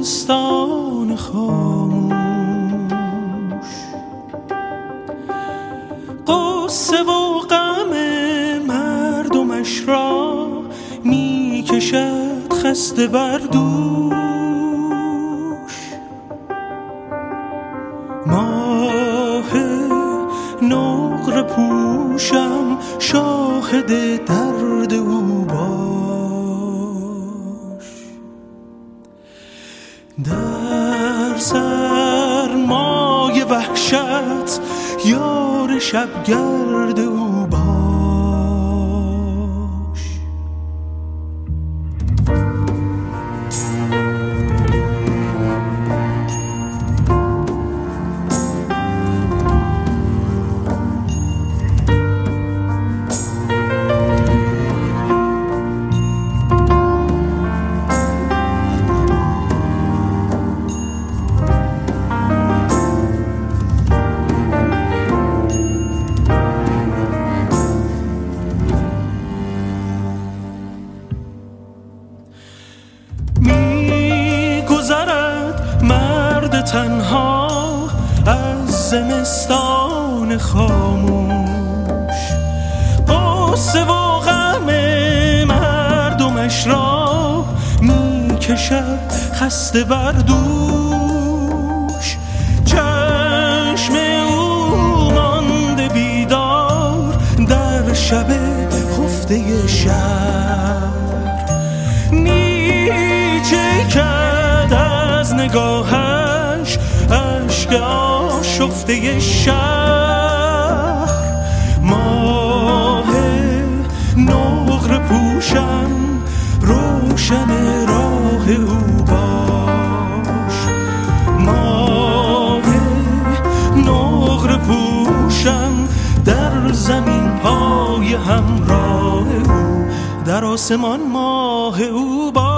زمستان خاموش، قصه و غم مردمش را می کشد خسته بر دوش. ماه نقره پوشم شاهد درد او باش، در سرمای وحشت یار شبگرد او باش. تنها از زمستان خاموش، قصه و غم مردمش را می کشد خسته بر دوش. چشم او مانده بیدار در شب خفته شهر، می چکد از نگاهش اشک آشفته شهر. ماه نقره پوشم روشن راه او باش، ماه نقره پوشم در زمین پای همراه او، در آسمان ماه او باش.